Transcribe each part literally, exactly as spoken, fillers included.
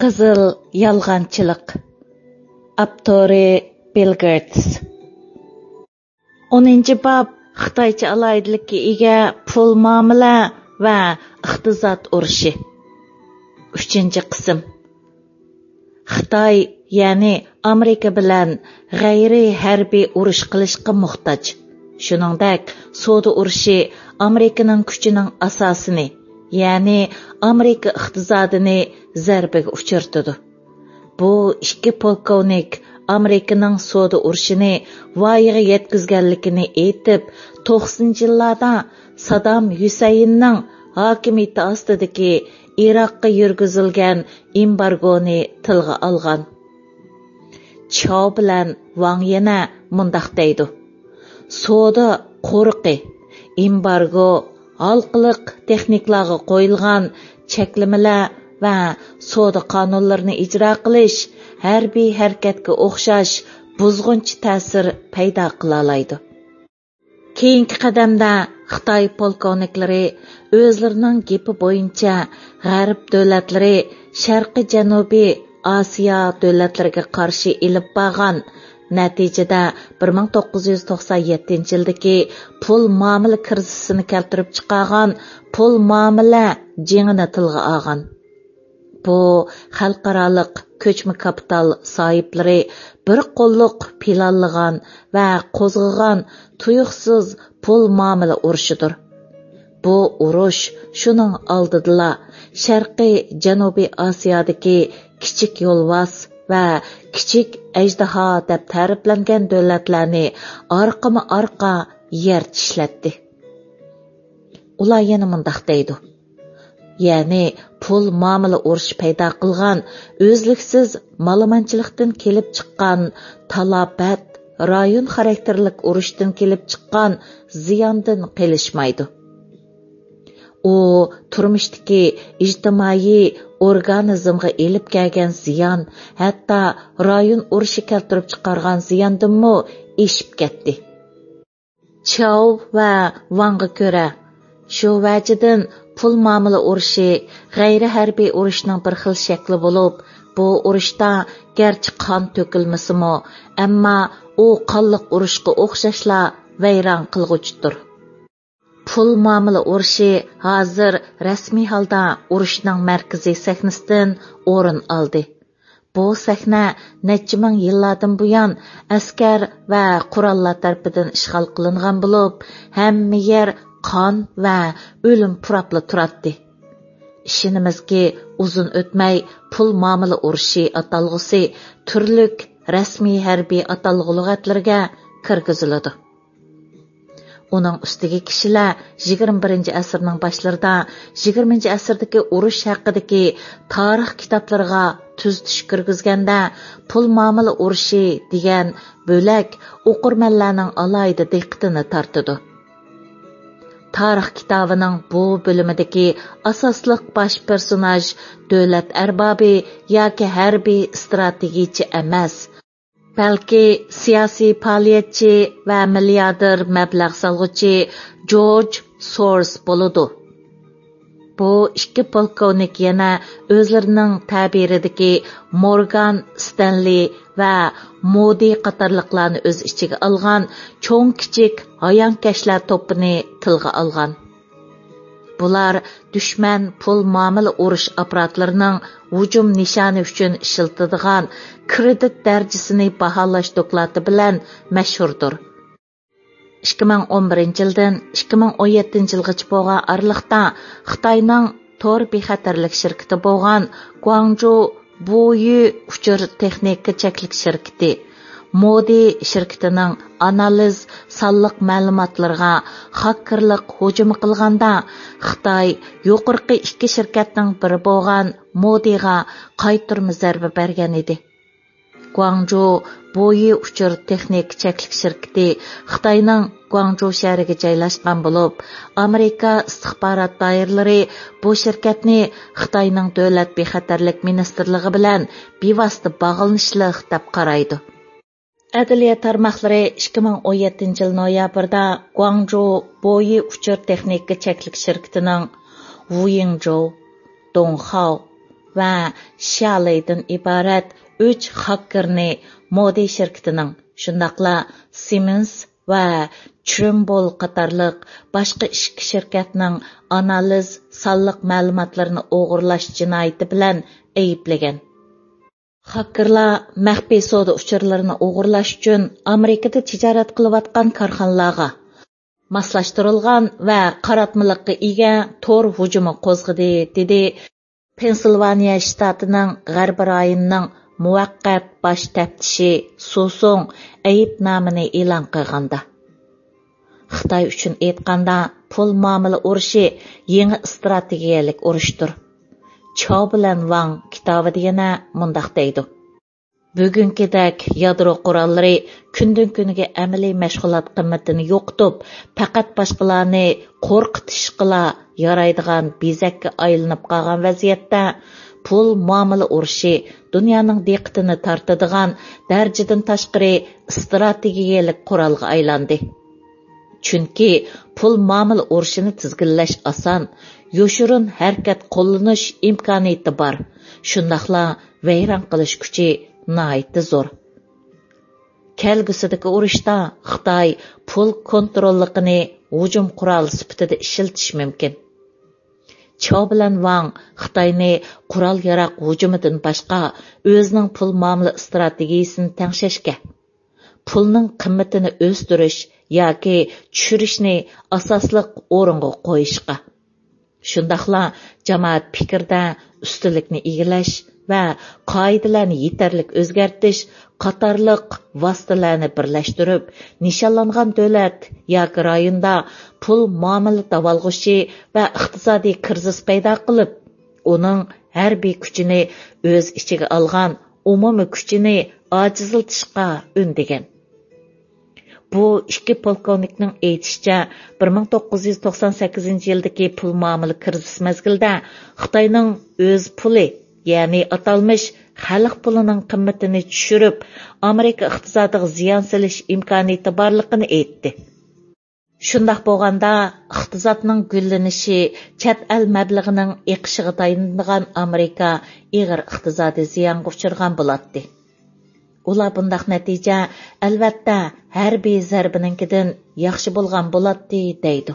Qipqizil yolg'onchilik. Avtori Bill Gates. o'ninchi bob Xitoycha alaydilikka ega pul muomala va iqtisod urushi. uchinchi qism. Xitoy, ya'ni Amerika bilan g'ayri harbiy urush qilishga muhtoj. Shuningdek, savdo urushi Amerikaning kuchining asosini, ya'ni Amerika iqtisodini zarbaga uchirtdi. Bu ikki polkovnik Amerikaning savdo urushini voyaga yetkazganligini aytib, to'qsoninchi yillarda Saddam Husaynning hokimiyati ostidagi Iroqqa yurgizilgan embargoni tilga olgan. Chao bilan Wang yana mundaq deydi: savdo qo'riqi, embargo, halqiliq texnikalarga qo'yilgan cheklamalar va savdo qonunlarini ijro qilish harbiy harakatga o'xshash buzg'unchi ta'sir paydo qila oladi. Keyingi qadamda Xitoy polkovniklari o'zlarining gapi bo'yicha g'arb davlatlari Sharqiy Janubiy Osiyo davlatlariga qarshi ilib borgan, natijada bir ming to'qqiz yuz to'qson yettinchi yildagi pul muomala krizisini keltirib chiqargan pul muomala jangini tilga olgan. Bu xalqaroliq ko'chma kapital sohiblari bir qo'lliq planlagan va qo'zg'agan tuyuqsiz pul muomala urushidir. Bu urush shuning oldida Sharqiy Janubiy Osiyodagi kichik yo'lvos va kichik ajdaho deb ta'riflangan davlatlarni orqama-orqa yer tishlatdi. Ular yana mundaq deydi: ya'ni pul muomala urushi paydo qilgan o'zliksiz malomanchilikdan kelib chiqqan talafot, rayon xarakterlik urushdan kelib chiqqan ziyondan qilishmaydi. U turmushdagi ijtimoiy organizmga elib kelgan ziyon, hatto rayon urushi keltirib chiqargan ziyondanmi eshib ketdi. Chao va Wangga ko'ra, shu vajidan pul muomala urushi g'ayri harbiy urushning bir xil shakli bo'lib, bu urushda garchi qon to'kilmasimi, ammo u qonliq urushga o'xshashla vayron qilg'uchidir. Pul muomala urushi hozir rasmiy holda urushning markaziy sahnasidan o'rin oldi. Bu sahna necha ming yillardan buyon askar va qurollar tarafidan ishg'ol qilingan bo'lib, hamma yer qon va o'lim purapli turadi. Ishonimizki, uzun o'tmay pul muomala urushi atalg'usi turlik rasmiy harbiy atalg'u lug'atlarga kirgiziladi. Uning ustiga kishilar yigirma birinchi asrning boshlarida yigirmanchi asrdagi urush haqidagi tarix kitoblariga tuzitish kirgizganda pul muomala urushi degan bo'lak o'qirmanlarning alohida diqqatini tortadi. Tarix kitobining bu bo'limidagi asosliq bosh personaj davlat arbobi yoki harbiy strategiyachi emas, balki siyosiy faoliyatchi va milliarder mablag' solg'uchi George Soros bo'ladi. Bu ikki polkovnik yana o'zlarining tabiridagi Morgan Stanley va Modi qatorliqlarni o'z ichiga olgan cho'ng kichik hayonkashlar to'pini tilga olgan. Bular dushman pul muomala urush apparatlarining hujum nishoni uchun ishlatadigan kredit darajasini baholash doklati bilan mashhurdir. ikki ming o'n birinchi yildan ikki ming o'n yettinchi yilgacha bo'lgan oraliqda Xitoyning tor bexatarlik shirkati bo'lgan Guangzhou Boyi uchur texnika cheklik shirkati Modi shirkatining analiz sonliq ma'lumotlarga xakerlik hujumi qilganda Xitoy yuqorqi ikki shirkatning biri bo'lgan Modiga qaytarma zarba bergan edi. Guangzhou Boyi uchur texnik cheklik shirkati Xitoyning Guangzhou shahriga joylashgan bo'lib, Amerika istixborot doiralari bu shirkatni Xitoyning davlat bexatarlik ministrligi bilan bevosita bog'lanishliq deb qaraydi. Adliya tarmoqlari ikki ming o'n yettinchi yil noyabrda Guangzhou Boyi uchur texnika cheklik shirkatining Wu Yingzhou, Donghao, va Xiaoleidan iborat uch hakkerni Modi şirketining, shundaqla Siemens va Trimble qatorliq boshqa ikki shirkatning analiz sonliq ma'lumotlarini o'g'irlash jinoyati bilan ayblagan. Hakkerlar maxfiy savdo uchurlarini o'g'irlash uchun Amerikada tijorat qilayotgan korxonalarga moslashtirilgan va qaratmalikqa ega tor hujumi qo'zg'adi, dedi Pensilvaniya shtatining g'arbiy rayonining muvaqqat bosh taftishi Susong aybnomani e'lon qilganda. Xitoy uchun aytganda, pul muomala urushi yangi strategiyalik urushdir. Chao bilan Wang kitobida yana mundaq deydi. Bugünkidek yadro qurollari kundan kuniga amaliy mashg'ulot qimmatini yo'qotib, faqat boshqalarni qo'rqitishqila yaraydigan bezakka aylanib qolgan vaziyatda pul muomala urushi dunyoning diqqatini tortadigan darajadan tashqari strategiyalik qurolga aylandi. Chunki pul muomala urushini tizginlash oson, yo'shirin harakat qo'llanish imkoniyati bor. Shundaqla vayron qilish kuchi nihoyatda zo'r. Kelgusidagi urushda Xitoy pul kontrolligini hujum quroli sifatida ishiltish mumkin. Chao bilan Wang Xitoyni qurol yaroq hujumidan boshqa o'zining pul muomala strategiyasini tangshashga, pulning qimmatini o'stirish yoki tushirishni asosliq o'ringa qo'yishga, shundaqla jamoat fikrda ustunlikni egallash va qoidalarni yetarlik o'zgartirish qatorliq vositalarni birlashtirib, nishonlangan davlat yoki rayonda pul muomala davolg'ishi va iqtisodiy krizis paydo qilib, uning harbiy kuchini o'z ichiga olgan umumiy kuchini ojizlatishga undagan. Bu ikki polkovnikning aytishicha, bir ming to'qqiz yuz to'qson sakkizinchi yildagi pul muomala krizis mezgilida Xitoyning o'z puli, ya'ni atalmish xalq pulining qimmatini tushirib, Amerika iqtisodiga ziyon solish imkoniyati borligini aytdi. Shundaq bo'lganda, iqtisodning gullanishi, chet el mablag'ining eqishiga tayanadigan Amerika ig'ir iqtisodiy ziyonga uchirgan bo'ladi. Ular bundaq natija albatta harbiy zarbininkidan yaxshi bo'lgan bo'ladi, deydi.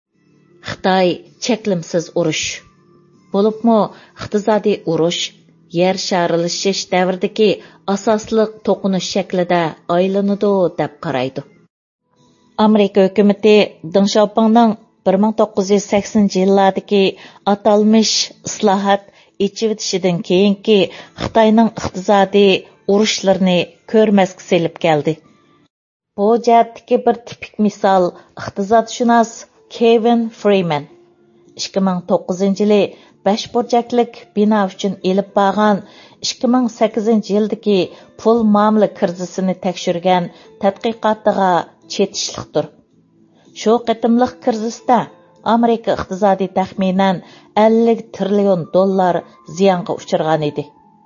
Xitoy cheklimsiz urush, bo'libmi iqtisodiy urush yer sharilishish davridagi asosliq to'qinish shaklida aylanadi deb qaraydi. Amerika hukumati Deng Xiaopingning bir ming to'qqiz yuz saksoninchi yillardagi atalmish islohot ichivitishidan keyingi Xitoyning iqtisodiy urushlarini ko'rmasga selib keldi. Bu jihatdagi bir tipik misol iqtisodshunos Kevin Freeman ikki ming to'qqizinchi yili besh burchaklik bino uchun elib borgan ikki ming sakkizinchi yildagi pul muomala krizisini tekshirgan tadqiqotiga chetishliqdir. Shu qitimliq krizisda Amerika iqtisodiy taxminan ellik trillion dollar ziyonga uchirgan edi.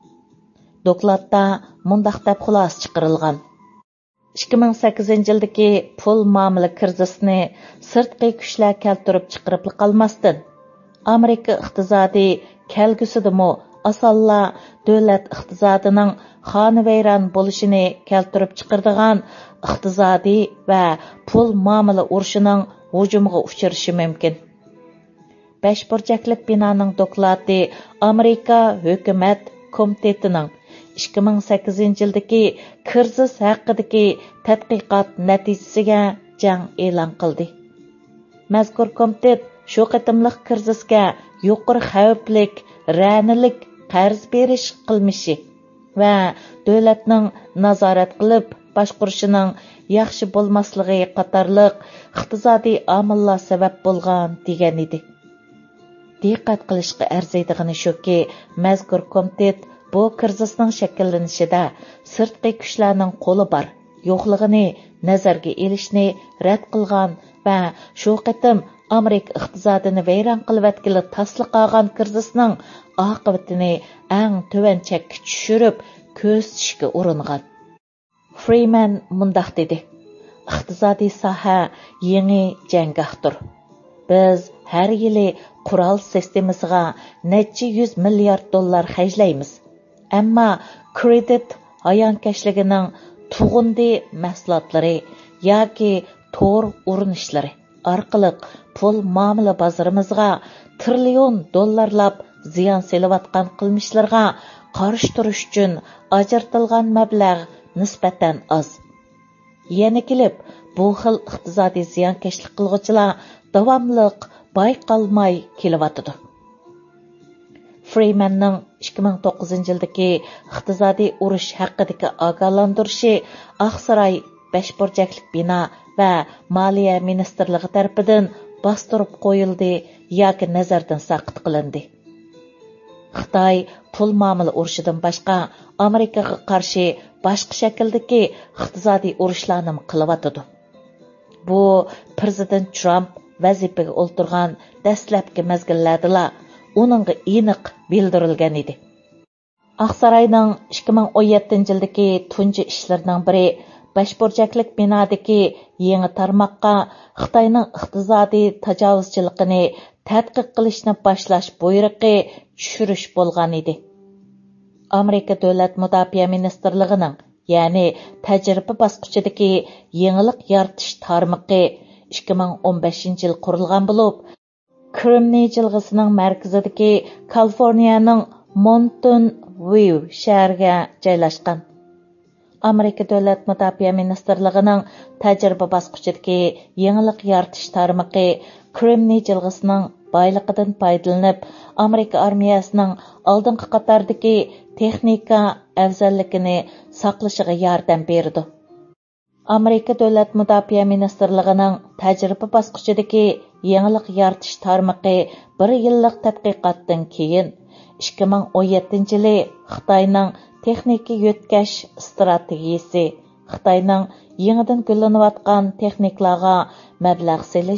Dokladda mundaq deb xulosa chiqarilgan. ikki ming sakkizinchi yildagi pul muomala krizisini sirtqi kuchlar keltirib chiqarib qolmasdan, Amerika iqtisodiy kelgusidimi asalla davlat iqtisodining xonavayron bo'lishini keltirib chiqaradigan iqtisodiy va pul muomala urushining hujumiga uchrashi mumkin. besh burchaklik binoning dokladi Amerika hukumat komitetining ikki ming sakkizinchi yildagi krizis haqidagi tadqiqot natijasiga jang e'lon qildi. Mazkur komitet shu qitimliq krizisga yuqori xavflik, ranilik qarz berish qilmishi va davlatning nazorat qilib boshqarishining yaxshi bo'lmasligi qatorliq iqtisodiy omillar sabab bo'lgan degan edi. Diqqat qilishga arziydigani shuki, mazkur komitet bu krizisning shakllanishida sirtqi kuchlarning qo'li bor, yo'qligini nazarga elishni rad qilgan va shu qitim Amerika iqtisodini vayron qilayotgan tasliq qilgan krizisning oqibatini eng tuvan chekka tushirib ko'z tishga uringan. Freeman mundaq dedi: iqtisodiy soha yangi janggohdir. Biz har yili qurol sistemasiga necha yuz milliard dollar xarjlaymiz. Ammo kredit hayonkashligining tug'undi mahsulotlari yoki to'r urinishlari orqali pul muomala bozorimizga trillion dollarlab ziyon selayotgan qilmishlarga qarshi turish uchun ajratilgan mablag' nisbatan oz. Yana kelib, bu xil iqtisodiy ziyonkashlik qilg'uchilar davomliq bayqalmay kelyotidi. Freemanning ikki ming to'qqizinchi yildagi iqtisodiy urush haqidagi ogohlantirishi Oqsaroy besh burchaklik bino va Moliya ministrligi tarafidan bostirib qo'yildi yoki nazardan saqit qilindi. Xitoy pul muomala urushidan boshqa Amerikaga qarshi boshqa shakldagi iqtisodiy urushlarni qilyotidi. Bu prezident Trump vazifaga o'ltirgan dastlabki mezgillarda uningga aniq bildirilgan edi. Oqsaroyning ikki ming o'n yettinchi yildagi tunji ishlarining biri Bashburchaklik binodagi yangi tarmoqqa Xitoyning iqtisodiy tajovuzchiligini tadqiq qilishni boshlash buyrug'i tushirish bo'lgan edi. Amerika Davlat mudofaa ministrligining, ya'ni tajriba bosqichidagi yangilik yaratish tarmoqi ikki ming o'n beshinchi yil qurilgan bo'lib, Krimniy jilg'isining markazidagi Kaliforniyaning Mountain View shahriga joylashgan. Amerika Davlat mudofaa ministrligining tajriba bosqichidagi yangilik yaratish tarmoqi Krimniy jilg'isining boyligidan foydalanib, Amerika armiyasining oldingi qatordagi texnika afzalligini saqlashiga yordam berdi. Amerika Davlat mudofaa ministrligining tajriba bosqichidagi yangilik yaratish tarmoqi bir yillik tadqiqotdan keyin ikki ming o'n yettinchi yili Xitoyning texnika yo'tkash strategiyasi, Xitoyning yangidan gullanayotgan texnikalarga mablag' selish,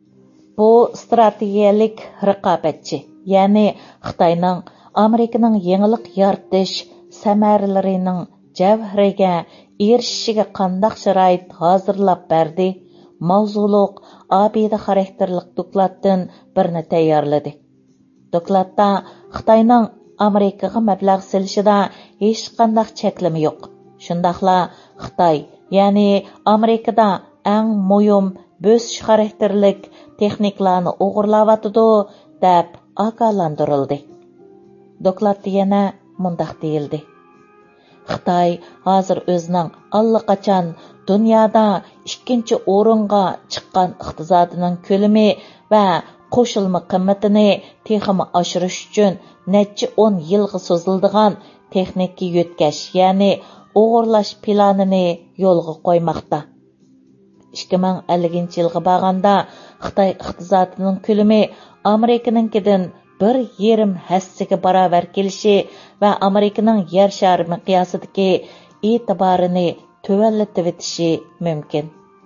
bu strategiyalik raqobatchi, ya'ni Xitoyning Amerikaning yangilik yaratish samaralarining javhariga erishishiga qandaq sharoit hozirlab berdi, mavzuliq abida xarakterlik dokladdan birini tayyorladi. Dokladda Xitoyning Amerikaga mablag' selishida hech qanday cheklama yo'q. Shundaqla Xitoy, ya'ni Amerikada eng muhim bo'sish xarakterlik texnikalarni o'g'irlayotidi deb ogohlantirildi. Dokladda yana mundaq deyildi. Xitoy hozir o'zining allaqachon dunyoda ikkinchi o'ringa chiqqan iqtisodining ko'lami va qo'shilma qimmatini texmi oshirish uchun necha o'n yilga so'ziladigan texnika yo'tkash, ya'ni o'g'irlash planini yo'lga qo'ymoqda. ikki ming ellinchi yilga borganda Xitoy iqtisodining ko'lami Amerikaninkidan bir yarim hassiga barobar kelishi va Amerikaning yer shari miqyosidagi e'tiborini tuvallatib etishi mumkin.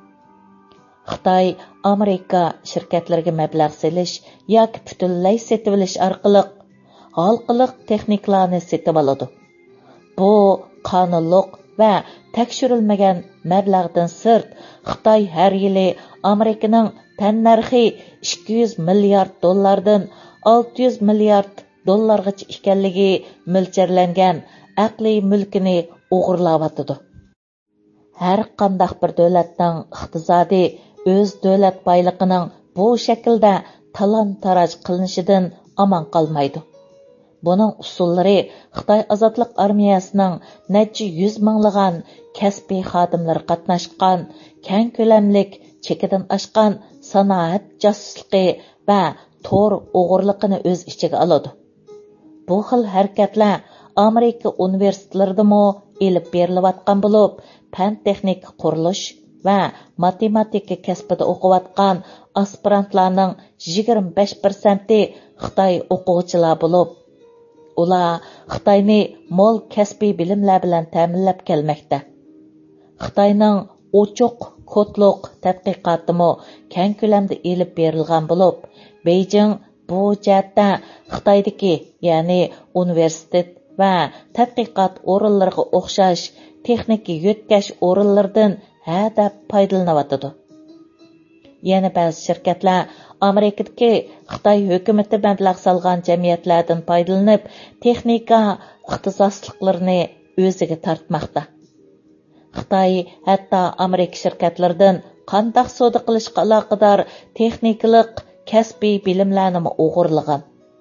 Xitoy Amerika shirkatlariga mablag' selish yoki butunlay setib olish orqali xalqiliq texnikalarni setib oladi. Bu qonunliq va tekshirilmagan mablag'dan sirt Xitoy har yili Amerikaning tannarxi ikki yuz milliard dollardan olti yuz milliard dollargacha ekanligi mo'ljallangan aqliy mulkini o'g'irlayotidi. Har qanday bir davlatning iqtisodiy o'z davlat boyligining bu shaklda talon-taroj qilinishidan omon qolmaydi. Buning usullari Xitoy ozodlik armiyasining necha yuz minglagan kasbiy xodimlari qatnashgan keng ko'lamlik chekidan oshgan sanoat josusligi va to'r o'g'irligini o'z ichiga oladi. Bu xil harakatlar Amerika universitetlaridami elib berilayotgan bo'lib, fan texnik qurilish va matematika kasbida o'qiyotgan aspirantlarning yigirma besh foizi Xitoy o'quvchilar bo'lib, ular Xitoyni mo'l kasbiy bilimlar bilan ta'minlab kelmoqda. Xitoyning ochiq kodliq tadqiqotimi keng ko'lamda elib berilgan bo'lib, Beijing bu jihatda Xitoydagi, ya'ni universitet va tadqiqot o'rinlariga o'xshash texnika yo'tkash o'rinlaridan hadab foydalanayotidi. yana ba'zi shirkatlar Amerikadagi Xitoy hukumati mablag' solgan jamiyatlardan foydalanib, texnika ixtisosliklarini o'ziga tortmoqda. Xitoy hatto Amerika shirkatlaridan qandaq savdo qilishga aloqador texnikalik kasbiy bilimlarni o'g'irlagan.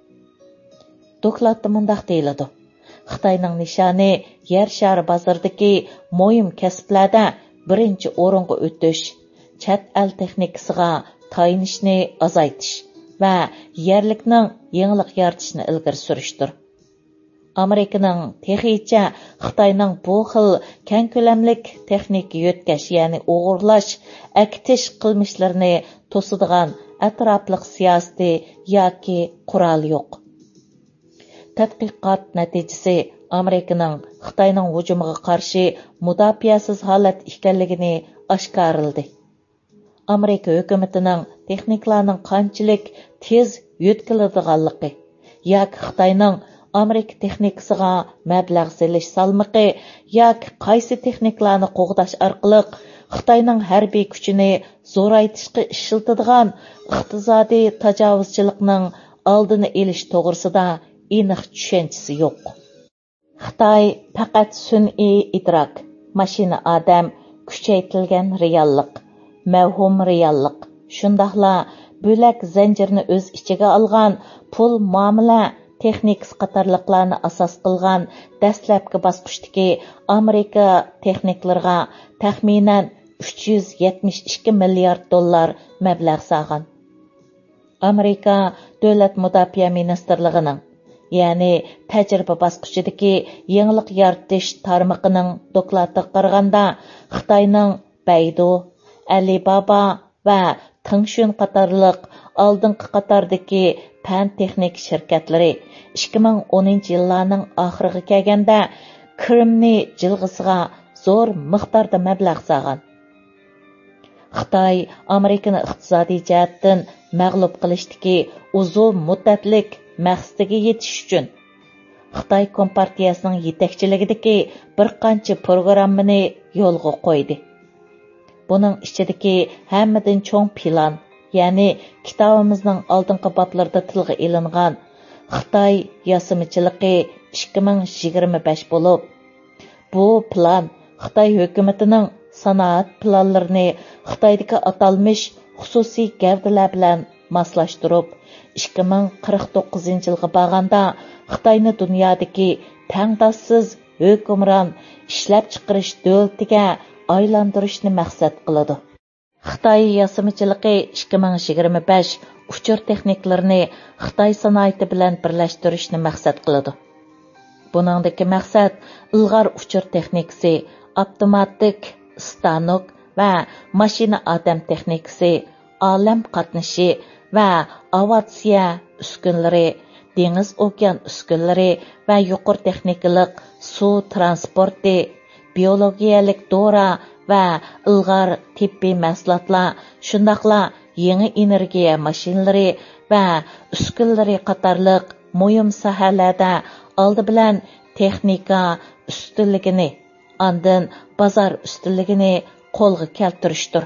Dokladda mundaq deyiladi. Xitoyning nishoni yer shari bozoridagi muhim kasblarda birinchi o'ringa o'tish, chet el texnikasiga tayinishni azaytish va yerlikning yangilik yaratishni ilgari surishdir. Amerikaning texicha Xitoyning bu xil keng ko'lamlik texnika yo'tkash, ya'ni o'g'irlash, aktish qilmishlarini to'sadigan atrofliq siyosati yoki qurol yo'q. Tadqiqot natijasi Amerikaning Xitoyning hujumiga qarshi mudofiasiz holat ekanligini oshkorladi. Amerika hukumatining texniklarning qanchalik tez yo'tkiladiganligi yoki Xitoyning Amerika texnikasiga mablag' selish salmoqi yoki qaysi texniklarni qo'g'dash orqali Xitoyning harbiy kuchini zo'raytishga ishlatadigan iqtisodiy tajovuzchilikning oldini olish to'g'risida aniq tushunchasi yo'q. Xitoy faqat sun'iy idrok, mashina odam, kuchaytirilgan reallik, mavhum reallik, shundaqla bo'lak zanjirni o'z ichiga olgan pul muomala texnikasi qatorliqlarni asos qilgan dastlabki bosqichdagi Amerika texniklariga taxminan uch yuz yetmish ikki milliard dollar mablag' solgan. Amerika davlat mudofaa ministrligining, ya'ni tajriba bosqichidagi yangilik yaratish tarmog'ining dokladiga qaraganda, Xitoyning Baidu, Alibaba va Tengshun qatorliq oldingi qatordagi fan texnik shirkatlari ikki ming o'ninchi yillarning oxiriga kelganda Krimni jilg'isiga zo'r miqdorda mablag' solgan. Xitoy Amerikani iqtisodiy jihatdan mag'lub qilishdagi uzun muddatlik maqsadiga yetish uchun Xitoy Kompartiyasining yetakchiligidagi bir qancha programmani yo'lga qo'ydi. Buning ichidagi hammadan cho'ng plan, ya'ni kitobimizning oldingi boblarida tilga ilingan Xitoy yasamichiligi ikki ming yigirma besh bo'lib, bu plan Xitoy hukumatining sanoat planlarini Xitoydagi atalmish xususiy gavdalar bilan moslashtirib, ikki ming qirq to'qqizinchi yilga borganda Xitoyni dunyodagi tangdoshsiz hukmron ishlab chiqarish davlatiga aylantirishni maqsad qiladi. Xitoy yasamichiligi ikki ming yigirma besh uchur texniklarini Xitoy sanoati bilan birlashtirishni maqsad qiladi. Buningdagi maqsad ilg'or uchur texnikasi, avtomatik stanok va mashina odam texnikasi, olam qatnashi va aviatsiya uskunalari, dengiz okean uskunalari va yuqori texnikalik suv transporti, biologiyalik dora va ilg'or tibbiy mahsulotlar, shundaqla yangi energiya mashinalari va uskunalari qatorliq muhim sohalarda oldi bilan texnika ustunligini, andin bozor ustunligini qo'lga keltirishdir.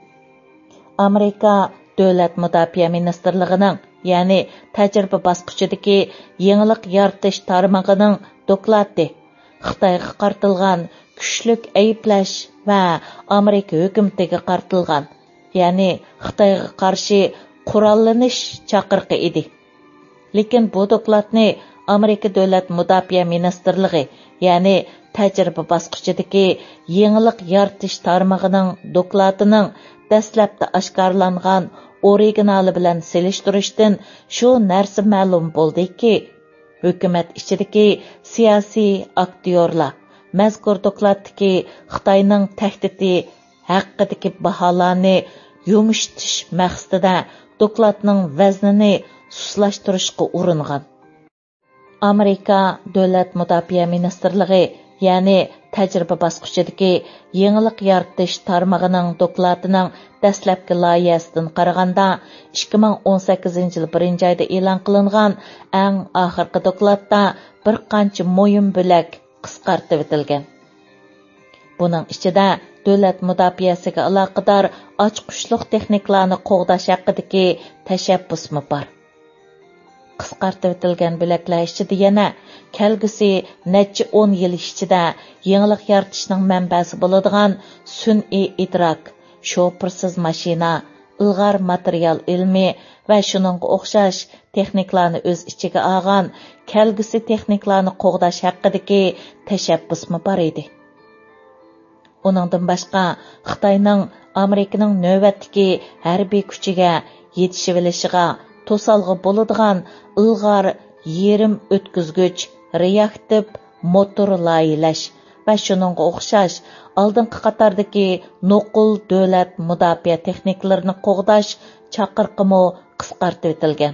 Amerika davlat mudofaa ministrligining, ya'ni tajriba bosqichidagi yangilik yaratish tarmog'ining dokladi Xitoyga qartilgan kuchlik ayplash va Amerika hukumatiga qartilgan, ya'ni Xitoyga qarshi qurollanish chaqiriqi edi. Lekin bu dokladni Amerika davlat mudofaa ministrligi, ya'ni tajriba bosqichidagi yangilik yaratish tarmog'ining dokladining dastlabda oshkorlangan originali bilan selishtirishdan shu narsa ma'lum bo'ldiki, hukumat ichidagi siyosiy aktyorlar mazkur dokladdagi Xitoyning tahdidi haqidagi baholarni yumishtish maqsadida dokladning vaznini suslashtirishga uringan. Amerika davlat mudofaa ministrligi, ya'ni tajriba bosqichidagi yangilik yaratish tarmog'ining dokladining dastlabki loyihasidan qaraganda ikki ming o'n sakkizinchi yil birinchi oyda e'lon qilingan eng oxirgi dokladda bir qancha muhim bo'lak qisqartirib o'tilgan. Buning ichida davlat mudofaasiga aloqador ochqushliq texnikalarni qo'g'dash haqidagi tashabbusmi bor. Qisqartib o'tilgan bo'laklar ichida yana kelgusi necha o'n yil ichida yangilik yaratishning manbasi bo'ladigan sun'iy idrok, sho'pirsiz mashina, ilg'or material ilmi va shuningga o'xshash texnikalarni o'z ichiga olgan kelgusi texnikalarni qo'g'dash haqidagi tashabbusmi bor edi. Uningdan boshqa Xitoyning Amerikaning navbatdagi harbiy kuchiga yetishib olishiga to'salg'i bo'ladigan ilg'or yerim o'tkazgich, reaktiv motor loyihalash va shuningga o'xshash oldingi qatordagi nuqul davlat mudofaa texnikalarini qo'g'dash chaqiriqimi qisqartib o'tilgan.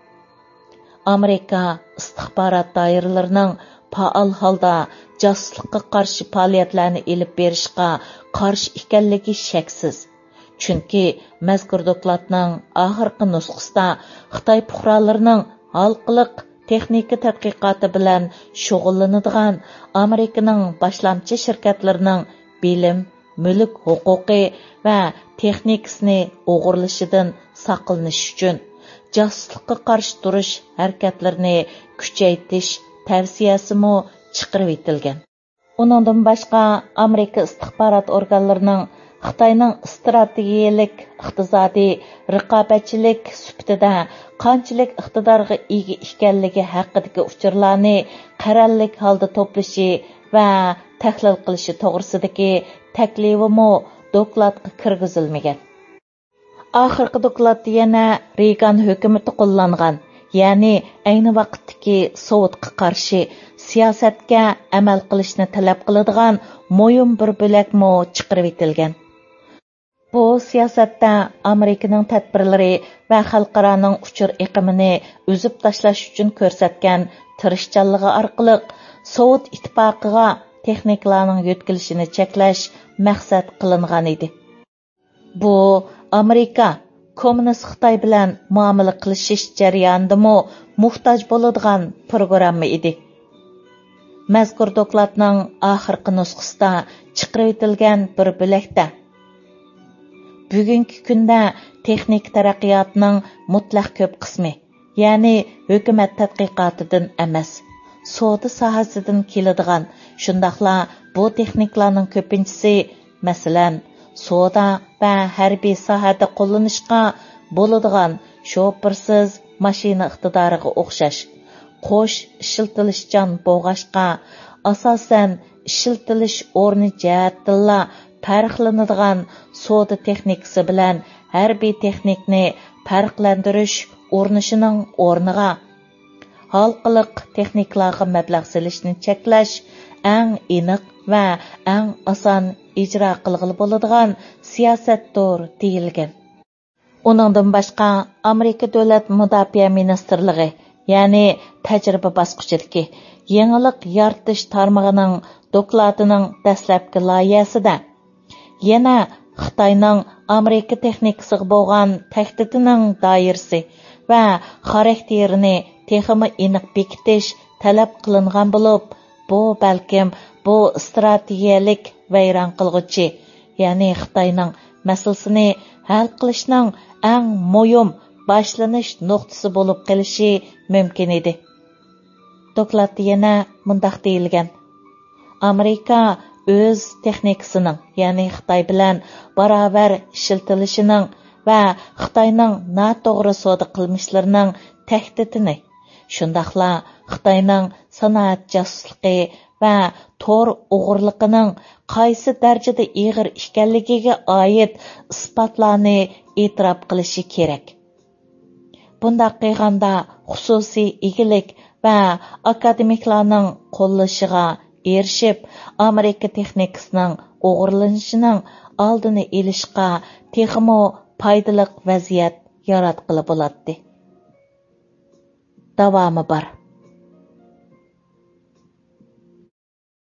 Amerika istixborot doiralarining faol holda josuslikqa qarshi faoliyatlarni elib berishga qarshi ekanligi shaksiz. Chunki mazkur dokladning oxirgi nusxasida Xitoy fuqarolarining halqiliq texnika tadqiqoti bilan shug'ullanadigan Amerikaning boshlamchi shirkatlarining bilim, mulk huquqi va texnikasini o'g'irlashidan saqlanish uchun josuslikqa qarshi turish harakatlarini kuchaytirish tavsiyasimi chiqarib etilgan. Uningdan boshqa Amerika istixborot organlarining Xitoyning strategiyalik iqtisodiy raqobatchilik sifatida qanchalik iqtidorga ega ekanligi haqidagi uchurlarni qarorlik holda to'plashi va tahlil qilishi to'g'risidagi taklifimi dokladga kirgizilmagan. Oxirgi dokladda yana Reagan hukumati qo'llangan, ya'ni ayni vaqtdagi Sovetga qarshi siyosatga amal qilishni talab qiladigan mo'yim bir bo'lakmi chiqarib etilgan. Bu siyosatda Amerikaning tadbirlari va xalqaroning uchur iqimini uzib tashlash uchun ko'rsatgan tirishchanligi orqali Sovet ittifoqiga texnikalarning yetkazilishini cheklash maqsad qilingan edi. Bu Amerika kommunist Xitoy bilan muomala qilishish jarayonidami muhtoj bo'ladigan programma edi. Mazkur dokladning oxirgi nusxasida chiqarib etilgan bir bo'lakda bugungi kunda texnik taraqqiyotning mutlaq ko'p qismi, ya'ni hukumat tadqiqotidan emas, savdo sohasidan keladigan, shundaqla bu texnikalarning ko'pinchisi, masalan, savdo va harbiy sohada qo'llanishga bo'ladigan sho'pirsiz mashina iqtidoriga o'xshash, qo'sh ishiltilishchan bo'g'ashqa, asosan ishiltilish o'rni jihatdilla farqlanadigan savdo texnikasi bilan harbiy texnikni farqlantirish o'rnishining o'rniga halqiliq texnikalarga mablag' solishni cheklash eng aniq va eng oson ijro qilg'ili bo'ladigan siyosatdir deyilgan. Uningdan boshqa Amerika davlat mudofaa ministrligi, ya'ni tajriba bosqichidagi yangilik yaratish tarmog'ining dokladining dastlabki loyihasida yana Xitoyning Amerika texnikasiga bo'lgan tahdidining doirasi va xarakterini texmi aniq bekitish talab qilingan bo'lib, bu balkim bu strategiyalik vayron qilg'uchi, ya'ni Xitoyning masalasini hal qilishning eng muhim boshlanish nuqtasi bo'lib qolishi mumkin edi. Dokladda yana mundaq deyilgan: Amerika o'z texnikasining, ya'ni Xitoy bilan barobar ishiltilishining va Xitoyning noto'g'ri savdo qilmishlarining tahdidini, shundaqla Xitoyning sanoat josusligi va to'r o'g'irligining qaysi darajada og'ir ekanligiga oid isbotlarni e'tirof qilishi kerak. Bundaq qilganda xususiy egilik va akademiklarning qo'llashiga erishib, Amerika texnikasining o'g'irlanishining oldini olishga texmo foydali vaziyat yaratqili bo'ladi. Davomi bor.